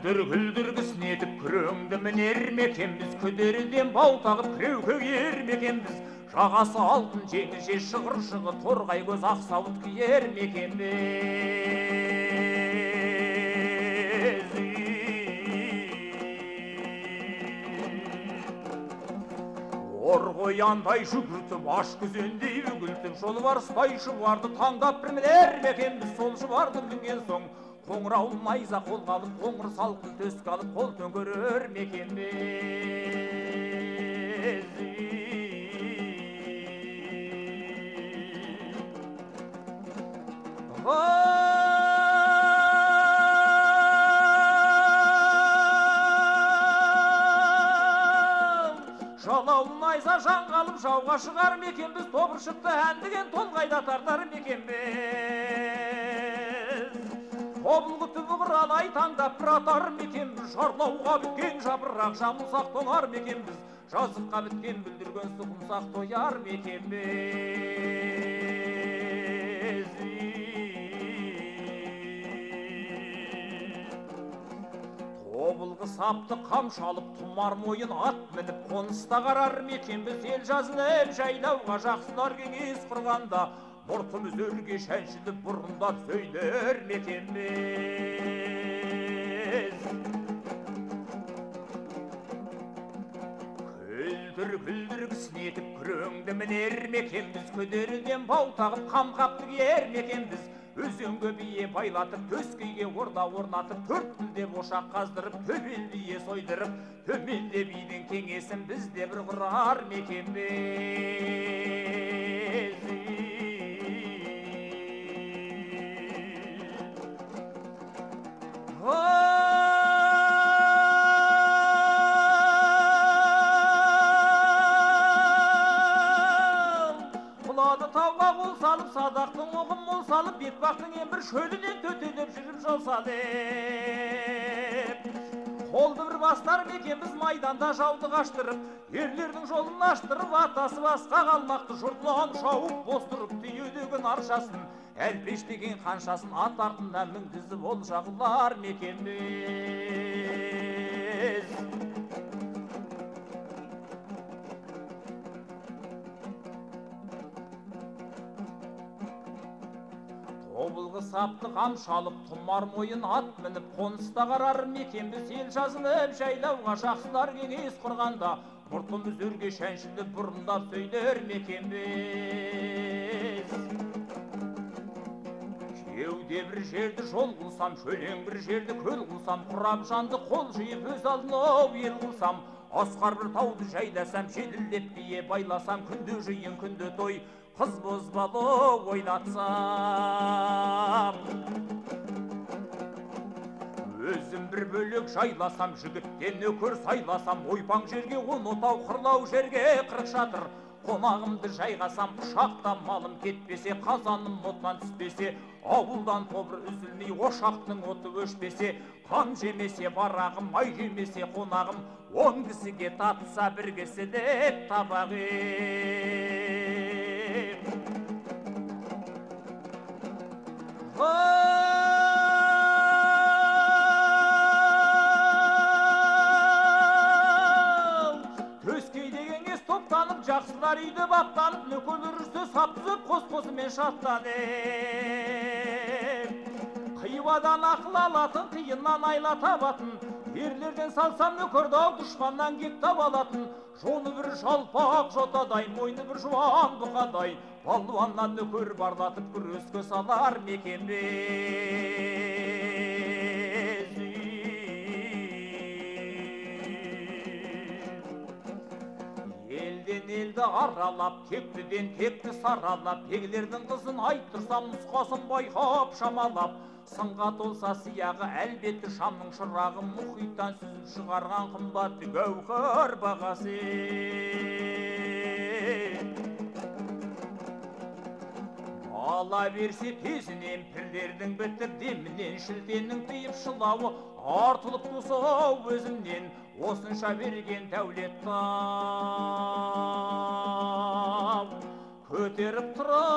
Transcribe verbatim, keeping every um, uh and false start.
Күлдір-күлдір кісінетіп күреңді мінер мекенбіз, күдерден бау тағып кіреуке ер мекенбіз. Жағасы алтын жеңіше шығыр-шығы торғай көз ақсауыт киер мекенбіз. Ор қояндай жүгіртіп, аш күзендей үгілтіп, жолы бар спайшы барды таңдап бір мінер мекенбіз. Сол шұбарды мінген соң қоңырауын найза қолға алып, қоңыр салқын төске алып, қол төңгерер мекенбіз. Жалауын найза жаңғалып, жауға шығар мекенбіз. Тобыр шықты әндіген толғайда тартар мекенбіз. Тобылғы түбі құралай таңдап бір атар мекенбіз. Жарлауға біткен жабырақ жамылсақ тоңар мекенбіз. Жазыққа біткен бүлдірген сұғымсақ тояр мекенбіз. Тобылғы сапты қамшалып, тұмар мойын ат мініп, қоныста қарар мекенбіз. Ел жазылып жайлауға жақсылар кеңес құрғанда, мұртымыз өрге шәншіліп бұрындап сөйлер мекенбіз. Күлдір-күлдір кісінетіп күреңді мінер мекенбіз. Күдерден бау тағып қамқапты киер мекенбіз. Өзенге бие байлатып, төскейге орда орнатып, төрт тілде ошақ қаздырып, төбел бие сойдырып, төменде бидің кеңесін бізде бір құрар мекенбіз. Құлады тауға қол салып, садақтың оғын мол салып, бетбақтың ең бір шөлінен төтелеп жүріп жол салып. Қолды бір бастар мекенбіз, майданда жауды қаштырып, ерлердің жолын аштырып, атасы басқа қалмақты жұртлан шауып бостырып, түйедеген аршасын, әлпештеген қаншасын ат артында мінгізіп ол жағылар мекенбіз. Тобылғы сапты қамшалып, тұмар мойын ат мініп, қоныста қарар мекенбіз. Ел жазылып жайлауға жақсылар кеңес құрғанда, мұртымыз өрге шәншіліп бұрындап сөйлер мекенбіз. Кеуде бір жерді жол қылсам, шөлең бір жерді көл қылсам, құрап жанды қол жиып өз алдына ел қылсам, асқар бір тауды жайласам, желілдеп бие байласам, күнде жиын күнде той, қыз бозбалы ойнатсам. Өзім бір бөлек жайласам, жігіттен нөкер сайласам, ойпаң жерге он отау, қырлау жерге қырық шатыр, қонағымды жайғасам, ұшақта малым кетпесе, қазаным отан түспесе, ауылдан тобыр үзілмей, ошақтың оты өшпесе, қан жемесе барағым, май жемесе қонағым, он кісіге татса бір кісілік табағым. Төскей деген кез топтанып, жақсылар үйді баптанып, нөкерлер үсті сап түзіп, қос-қосымен шаттанып. Қиюадан ақыл алатын, қиыннан айла табатын, ерлерден салсам нөкерді ау, дұшпаннан кек табалатын. Жоны бір жалпақ жотадай, мойны бір жуан бұқадай, балуаннан нөкер барлатып күреске салар мекенбіз. Елден елді аралап, тектіден текті саралап, егілердің қызын айттырсам, нұсқасын байқап шамалап, сынға толса сияғы әлбетті шамның шырағы, мұхиттан сүзіп шығарған қымбатты гәуһар бағасы. Ала берсе тезінен пірлердің бітір демінен, шілтеннің тиіп шылауы артылып тұсау өзімнен, осынша берген дәулет тау көтеріп тұрып